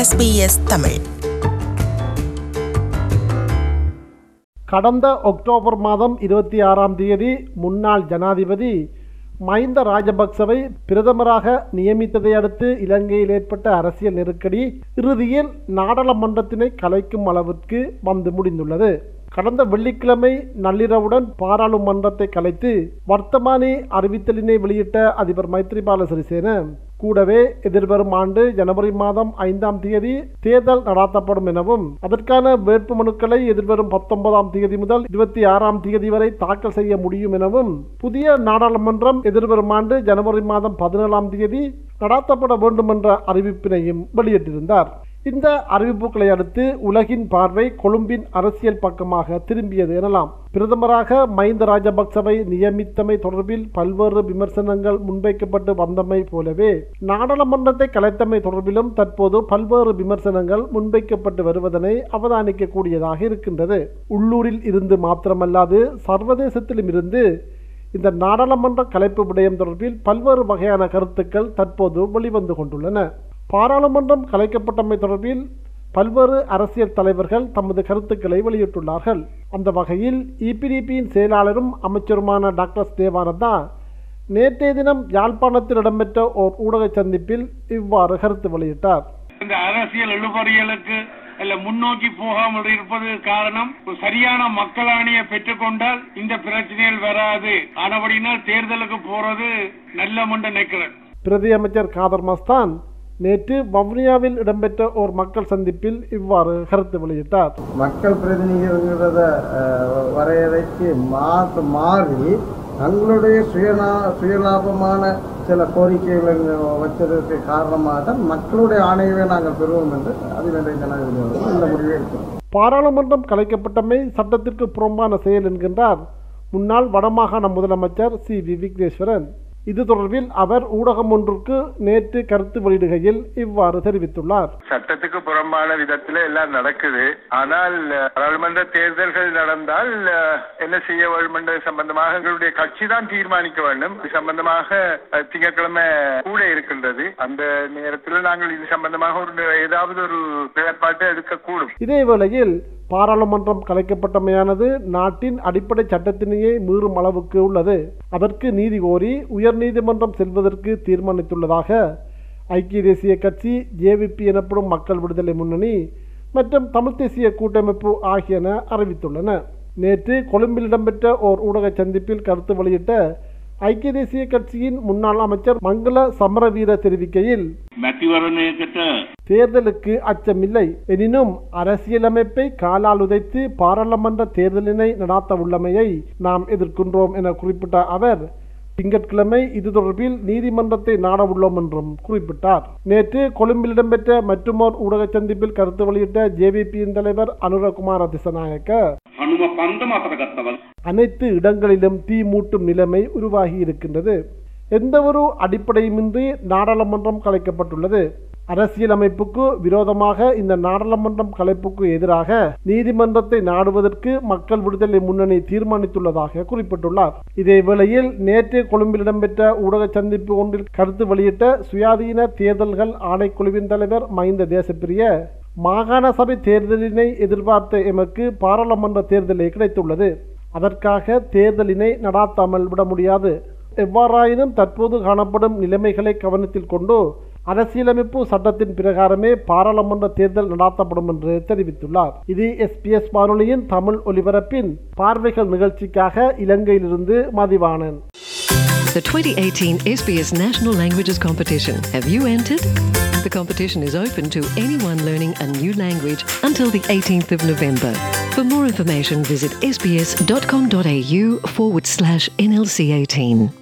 SBS Tamil. கடந்த October மாதம் 26ஆம் தேதி முன்னாள் ஜனாதிபதி மஹிந்த ராஜபக்சவை பிரதமராக நியமித்ததை அடுத்து இலங்கையில் ஏற்பட்ட அரசியல் நெருக்கடி இறுதியில் நாடாளுமன்றத்தினை கலைக்கும் அளவிற்கு வந்து முடிந்துள்ளது. கடந்த வெள்ளிக்கிழமை நள்ளிரவுடன் பாராளுமன்றத்தை கலைத்து வர்த்தமானி அறிவித்தலினை வெளியிட்ட அதிபர் மைத்ரிபால சிறிசேன கூடவே எதிர்வரும் ஆண்டு ஜனவரி மாதம் 5ஆம் தேதி தேர்தல் நடாத்தப்படும் எனவும் அதற்கான வேட்புமனுக்களை எதிர்வரும் 19ஆம் தேதி முதல் 26ஆம் தேதி வரை தாக்கல் செய்ய முடியும் எனவும் புதிய நாடாளுமன்றம் எதிர்வரும் ஆண்டு ஜனவரி மாதம் 17ஆம் தேதி நடாத்தப்பட வேண்டும் என்ற அறிவிப்பினையும் வெளியிட்டிருந்தார். இந்த அறிவிப்புகளை அடுத்து உலகின் பார்வை கொழும்பின் அரசியல் பக்கமாக திரும்பியது எனலாம். பிரதமராக மஹிந்த ராஜபக்சவை நியமித்தமை தொடர்பில் பல்வேறு விமர்சனங்கள் முன்வைக்கப்பட்டு வந்தமை போலவே நாடாளுமன்றத்தை கலைத்தமை தொடர்பிலும் தற்போது பல்வேறு விமர்சனங்கள் முன்வைக்கப்பட்டு வருவதனை அவதானிக்க கூடியதாக இருக்கின்றது. உள்ளூரில் இருந்து மாத்திரமல்லாது சர்வதேசத்திலும் இருந்து இந்த நாடாளுமன்ற கலைப்பு விடயம் தொடர்பில் பல்வேறு வகையான கருத்துக்கள் தற்போது வெளிவந்து கொண்டுள்ளன. பாராளுமன்றம் கலைக்கப்பட்டமை தொடர்பில் பல்வேறு அரசியல் தலைவர்கள் தமது கருத்துக்களை வெளியிட்டுள்ளார்கள். அந்த வகையில் EPDPயின் செயலாளரும் அமைச்சருமான டாக்டர் தேவானந்தா நேற்றைய தினம் யாழ்ப்பாணத்தில் இடம்பெற்ற ஓர் ஊடக சந்திப்பில் இவ்வாறு கருத்து வெளியிட்டார். இந்த அரசியல் இழுபறிகளுக்கு முன்னோக்கி போகாமல் இருப்பது காரணம் சரியான மக்களாணியை பெற்றுக்கொண்டால் இந்த பிரச்சனைகள் வராது. ஆனபடினால் தேர்தலுக்கு போறது நல்ல முண்டு நினைக்கிறேன். பிரதி அமைச்சர் காதர் மஸ்தான் நேற்று வவுனியாவில் இடம்பெற்ற ஒரு மக்கள் சந்திப்பில் இவ்வாறு கருத்து வெளியிட்டார். மக்கள் பிரதிநிதிகள வரையறைக்கு மாறி தங்களுடைய சுயலாபமான சில கோரிக்கைகளை வச்சதற்கு காரணமாக மக்களுடைய ஆணையவே நாங்கள் பெறுவோம் என்று அதிபர் ஜனாதிபதி இந்த முடிவை எடுத்தோம். பாராளுமன்றம் கலைக்கப்பட்டமை சட்டத்திற்கு புறம்பான செயல் என்கின்றார் முன்னாள் வடமாகாண முதலமைச்சர் CV விக்னேஸ்வரன். இது தொடர்பில் அவர் ஊடகம் ஒன்றுக்கு நேற்று கருத்து வெளியிடுகையில் இவ்வாறு தெரிவித்துள்ளார். சட்டத்துக்கு புறம்பான விதத்துல எல்லாம் நடக்குது. ஆனால் பாராளுமன்ற தேர்தல்கள் நடந்தால் என்ன செய்ய வேண்டும் என்ற சம்பந்தமாக எங்களுடைய கட்சி தான் தீர்மானிக்க வேண்டும். இது சம்பந்தமாக திங்கட்கிழமை கூட இருக்கின்றது. அந்த நேரத்தில் நாங்கள் இது சம்பந்தமாக ஏதாவது ஒரு நிலைப்பாட்டை எடுக்கக்கூடும். இதே வேளையில் பாராளுமன்றம் கலைக்கப்பட்டமையானது நாட்டின் அடிப்படை சட்டத்தினையே மீறும் அளவுக்கு உள்ளது. அதற்கு நீதி கோரி உயர்நீதிமன்றம் செல்வதற்கு தீர்மானித்துள்ளதாக ஐக்கிய தேசிய கட்சி, JVP எனப்படும் மக்கள் விடுதலை முன்னணி மற்றும் தமிழ் தேசிய கூட்டமைப்பு ஆகியன அறிவித்துள்ளன. நேற்று கொழும்பில் இடம்பெற்ற ஓர் ஊடக சந்திப்பில் கருத்து வெளியிட்ட ஐக்கிய தேசிய கட்சியின் முன்னாள் அமைச்சர் மங்கள சமரவீர தெரிவிக்கையில், தேர்தலுக்கு அச்சமில்லை, எனினும் அரசியலமைப்பை காலால் உதைத்து பாராளுமன்ற தேர்தலினை நடாத்த உள்ளமையை நாம் எதிர்க்கின்றோம் என குறிப்பிட்ட அவர் திங்கட்கிழமை இது தொடர்பில் நீதிமன்றத்தை நாட உள்ளோம் என்றும் குறிப்பிட்டார். நேற்று கொழும்பில் இடம்பெற்ற மற்றுமோர் ஊடக சந்திப்பில் கருத்து வெளியிட்ட JVPயின் தலைவர் அனுரகுமார திசநாயக்க, அனைத்து இடங்களிலும் தீ மூட்டும் நிலைமை உருவாகி இருக்கின்றது. எந்த ஒரு அடிப்படையுமின்றி நாடாளுமன்றம் கலைக்கப்பட்டுள்ளது. அரசியலமைப்புக்கு விரோதமாக இந்த நாடாளுமன்றம் கலைப்புக்கு எதிராக நீதிமன்றத்தை நாடுவதற்கு மக்கள் விடுதலை முன்னணி தீர்மானித்துள்ளதாக குறிப்பிட்டுள்ளார். இதே வேளையில் நேற்று கொழும்பில் இடம்பெற்ற ஊடக சந்திப்பு ஒன்றில் கருத்து வெளியிட்ட சுயாதீன தேர்தல்கள் ஆணைக்குழுவின் தலைவர் மஹிந்த தேசப்பிரிய, மாகாண சபை தேர்தலினை எதிர்பார்த்த எமக்கு பாராளுமன்ற தேர்தலே கிடைத்துள்ளது. அதற்காக தேர்தலினை நடாத்தாமல் விட முடியாது. எவ்வாறாயினும் தற்போது காணப்படும் நிலைமைகளை கவனத்தில் கொண்டு அரசியலமைப்பு சட்டத்தின் பிரகாரமே பாராளுமன்ற தேர்தல் நடாத்தப்படும் என்று தெரிவித்துள்ளார். இது SBS வானொலியின் தமிழ் ஒலிபரப்பின் பார்வைகள் நிகழ்ச்சிக்காக இலங்கையிலிருந்து Mathivanan. The 2018 SBS National Languages Competition. Have you entered? The competition is open to anyone learning a new language until the 18th of November. For more information, visit sbs.com.au/NLC18.